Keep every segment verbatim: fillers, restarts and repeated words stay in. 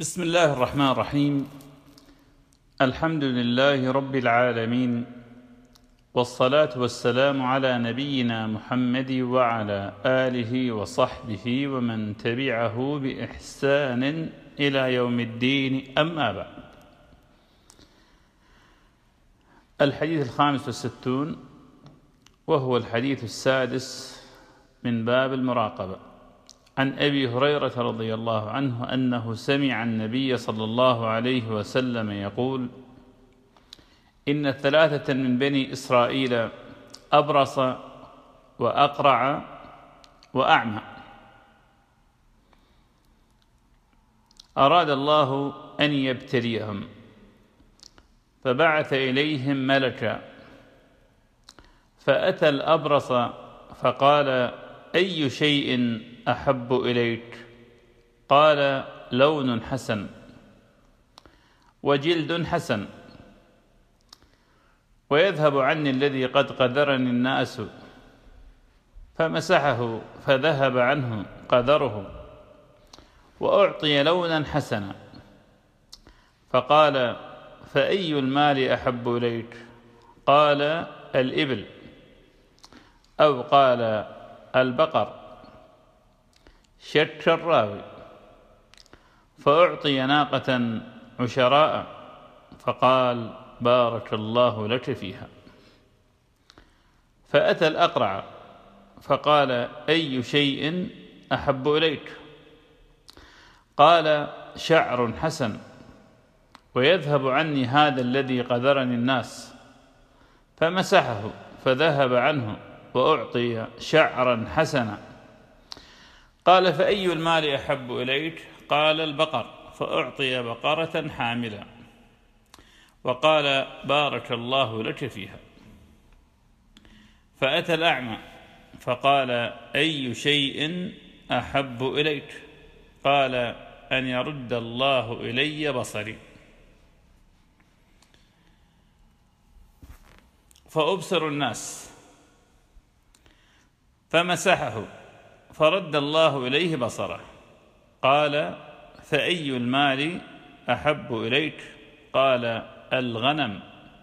بسم الله الرحمن الرحيم. الحمد لله رب العالمين، والصلاة والسلام على نبينا محمد وعلى آله وصحبه ومن تبعه بإحسان إلى يوم الدين، أما بعد. الحديث الخامس والستون، وهو الحديث السادس من باب المراقبة، عن أبي هريرة رضي الله عنه أنه سمع النبي صلى الله عليه وسلم يقول: إن ثلاثة من بني إسرائيل أبرص وأقرع وأعمى، أراد الله أن يبتليهم فبعث إليهم ملكا، فأتى الأبرص فقال: أي شيء أحب إليك؟ قال: لون حسن وجلد حسن، ويذهب عني الذي قد قذرني الناس، فمسحه فذهب عنه قذره، وأعطي لونا حسنا، فقال: فأي المال أحب إليك؟ قال: الإبل، أو قال: البقر. شك الراوي، فأعطي ناقة عشراء، فقال: بارك الله لك فيها. فأتى الأقرع فقال: أي شيء أحب إليك؟ قال: شعر حسن، ويذهب عني هذا الذي قذرني الناس، فمسحه فذهب عنه، وأعطي شعرا حسنا. قال: فأي المال أحب إليك؟ قال: البقر، فأعطي بقرة حاملة، وقال: بارك الله لك فيها. فأتى الأعمى فقال: أي شيء أحب إليك؟ قال: أن يرد الله إلي بصري فأبصر الناس، فمسحه فرد الله إليه بصره. قال: فأي المال أحب إليك؟ قال: الغنم،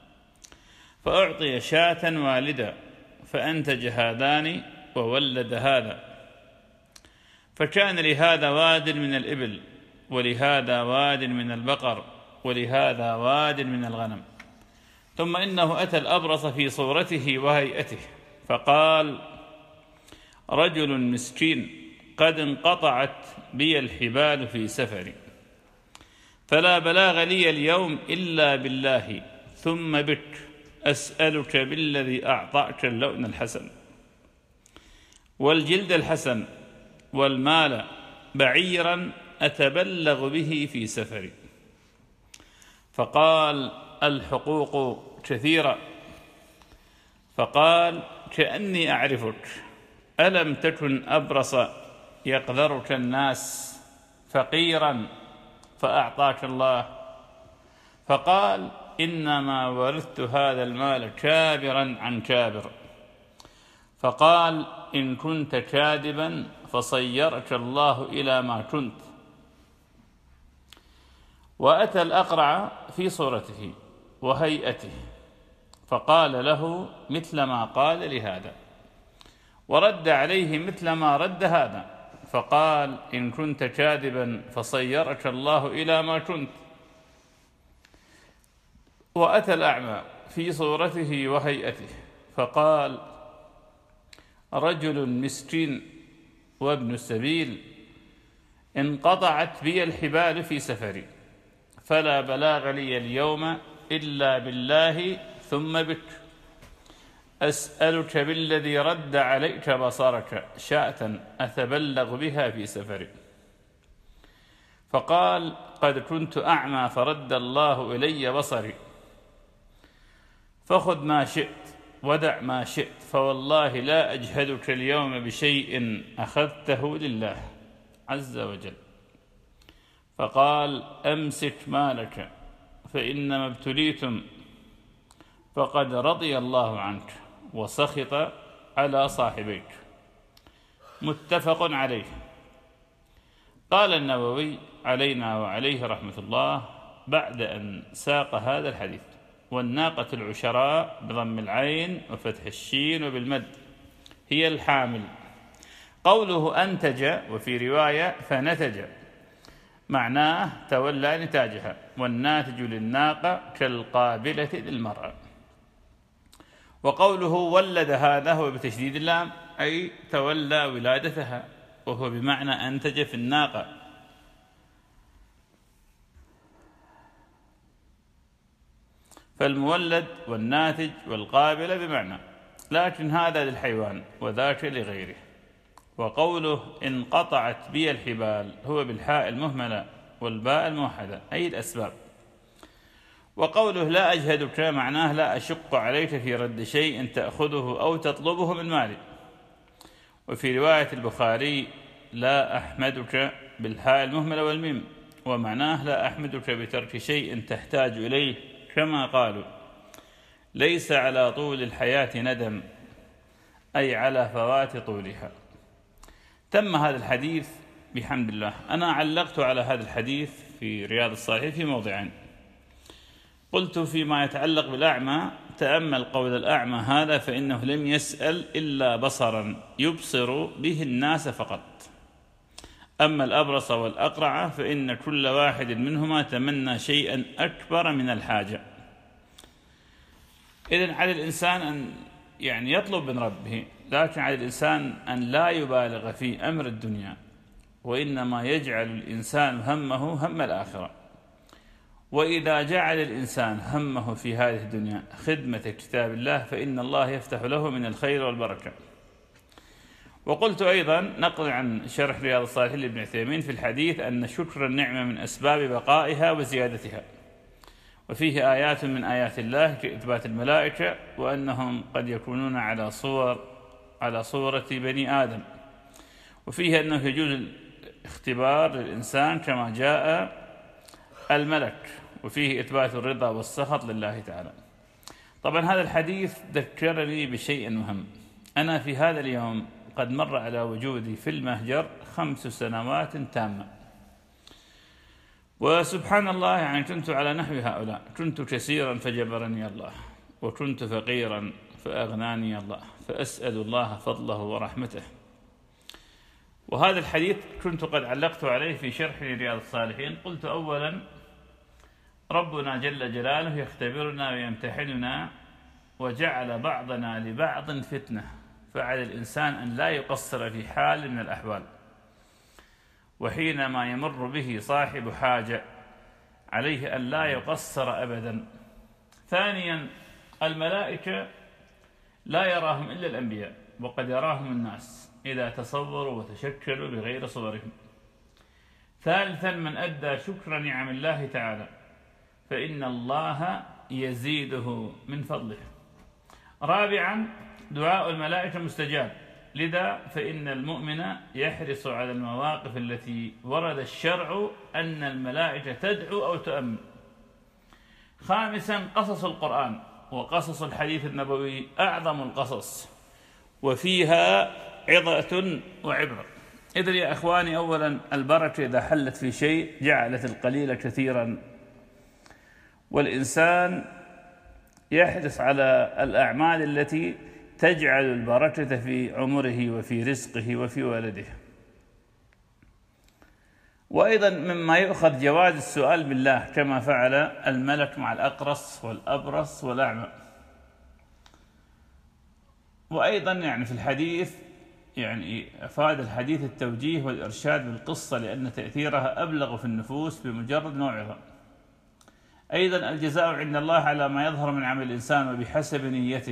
فأعطي شاة والدة، فأنتج هذان وولد هذا، فكان لهذا واد من الإبل، ولهذا واد من البقر، ولهذا واد من الغنم. ثم إنه أتى الأبرص في صورته وهيئته، فقال: رجل مسكين قد انقطعت بي الحبال في سفري، فلا بلاغ لي اليوم إلا بالله، ثم بك أسألك بالذي أعطاك اللون الحسن والجلد الحسن والمال، بعيرا أتبلغ به في سفري. فقال: الحقوق كثيرة. فقال: كأني أعرفك، ألم تكن أبرص يقذرك الناس فقيرا فأعطاك الله؟ فقال: إنما ورثت هذا المال كابرا عن كابر. فقال: إن كنت كاذبا فصيرك الله إلى ما كنت. وأتى الأقرع في صورته وهيئته، فقال له مثل ما قال لهذا، ورد عليه مثل ما رد هذا، فقال: إن كنت كاذبا فصيرك الله إلى ما كنت. وأتى الأعمى في صورته وهيئته، فقال: رجل مسكين وابن السبيل انقطعت بي الحبال في سفري، فلا بلاغ لي اليوم إلا بالله، ثم بك أسألك بالذي رد عليك بصرك شاة أتبلغ بها في سفري. فقال: قد كنت أعمى فرد الله إلي بصري، فخذ ما شئت ودع ما شئت، فوالله لا أجهدك اليوم بشيء أخذته لله عز وجل. فقال: أمسك مالك، فإنما ابتليتم، فقد رضي الله عنك وسخط على صاحبيك. متفق عليه. قال النووي علينا وعليه رحمة الله بعد أن ساق هذا الحديث: والناقة العشراء بضم العين وفتح الشين وبالمد هي الحامل. قوله أنتج وفي رواية فنتج معناه تولى نتاجها، والناتج للناقة كالقابلة للمرأة. وقوله ولد هذا هو بتشديد اللام، أي تولى ولادتها، وهو بمعنى أنتج في الناقة. فالمولد والناتج والقابلة بمعنى، لكن هذا للحيوان وذاك لغيره. وقوله انقطعت بي الحبال هو بالحاء المهملة والباء الموحدة، أي الأسباب. وقوله لا أجهدك معناه لا أشق عليك في رد شيء تأخذه أو تطلبه من مالي. وفي رواية البخاري لا أحمدك بالحاء المهملة والميم، ومعناه لا أحمدك بترك شيء تحتاج إليه، كما قالوا ليس على طول الحياة ندم، أي على فوات طولها. تم هذا الحديث بحمد الله. أنا علقت على هذا الحديث في رياض الصالحين في موضعين. قلت فيما يتعلق بالأعمى: تأمل قول الأعمى هذا، فإنه لم يسأل إلا بصرا يبصر به الناس فقط. أما الأبرص والأقرع فإن كل واحد منهما تمنى شيئا أكبر من الحاجة. إذن على الإنسان أن يعني يطلب من ربه، لكن على الإنسان أن لا يبالغ في أمر الدنيا، وإنما يجعل الإنسان همه هم الآخرة. وإذا جعل الإنسان همه في هذه الدنيا خدمة كتاب الله فإن الله يفتح له من الخير والبركة. وقلت أيضا نقل عن شرح رياض الصالحين لابن عثيمين في الحديث أن شكر النعمة من أسباب بقائها وزيادتها، وفيه آيات من آيات الله كإثبات الملائكة، وأنهم قد يكونون على صور على صورة بني آدم، وفيه أنه يجوز الاختبار للإنسان كما جاء الملك، وفيه إثبات الرضا والسخط لله تعالى. طبعا هذا الحديث ذكرني بشيء مهم. أنا في هذا اليوم قد مر على وجودي في المهجر خمس سنوات تامة، وسبحان الله يعني كنت على نحو هؤلاء: كنت كثيرا فجبرني الله، وكنت فقيرا فأغناني الله، فأسأل الله فضله ورحمته. وهذا الحديث كنت قد علقت عليه في شرح رياض الصالحين. قلت أولا: ربنا جل جلاله يختبرنا ويمتحننا، وجعل بعضنا لبعض فتنة، فعلى الإنسان أن لا يقصر في حال من الأحوال، وحينما يمر به صاحب حاجة عليه أن لا يقصر أبدا. ثانيا: الملائكة لا يراهم إلا الأنبياء، وقد يراهم الناس إذا تصوروا وتشكلوا بغير صورهم. ثالثا: من أدى شكر نعم الله تعالى فإن الله يزيده من فضله. رابعا: دعاء الملائكة مستجاب، لذا فإن المؤمن يحرص على المواقف التي ورد الشرع أن الملائكة تدعو أو تؤمن. خامسا: قصص القرآن وقصص الحديث النبوي أعظم القصص، وفيها عظة وعبرة. إذن يا أخواني، أولا البركة إذا حلت في شيء جعلت القليل كثيرا، والإنسان يحرص على الأعمال التي تجعل البركة في عمره وفي رزقه وفي ولده. وأيضا مما يؤخذ جواز السؤال بالله كما فعل الملك مع الأقرص والأبرص والأعمى. وأيضا يعني في الحديث يعني أفاد الحديث التوجيه والإرشاد بالقصة، لأن تأثيرها أبلغ في النفوس بمجرد موعظة. أيضا الجزاء عند الله على ما يظهر من عمل الإنسان وبحسب نيته،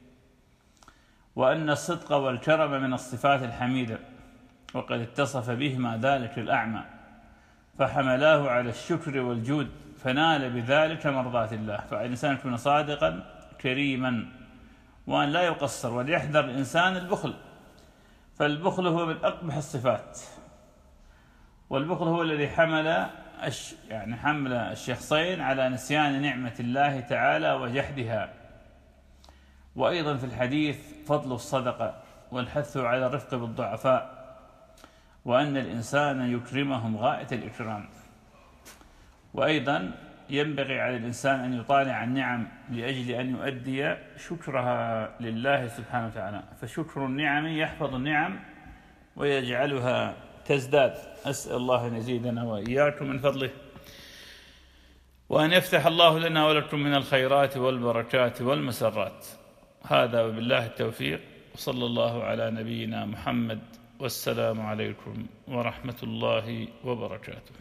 وأن الصدق والكرم من الصفات الحميدة، وقد اتصف بهما ذلك الأعمى فحملاه على الشكر والجود فنال بذلك مرضات الله. فالإنسان يكون صادقا كريما، وأن لا يقصر، وليحذر الإنسان البخل، فالبخل هو من أقبح الصفات، والبخل هو الذي حمل يعني حمل الشخصين على نسيان نعمة الله تعالى وجحدها. وأيضا في الحديث فضل الصدقة والحث على الرفق بالضعفاء، وأن الإنسان يكرمهم غاية الإكرام. وأيضا ينبغي على الإنسان أن يطالع النعم لأجل أن يؤدي شكرها لله سبحانه وتعالى، فشكر النعم يحفظ النعم ويجعلها تزداد. أسأل الله أن يزيدنا وإياكم من فضله، وأن يفتح الله لنا ولكم من الخيرات والبركات والمسرات. هذا وبالله التوفيق، وصلى الله على نبينا محمد، والسلام عليكم ورحمة الله وبركاته.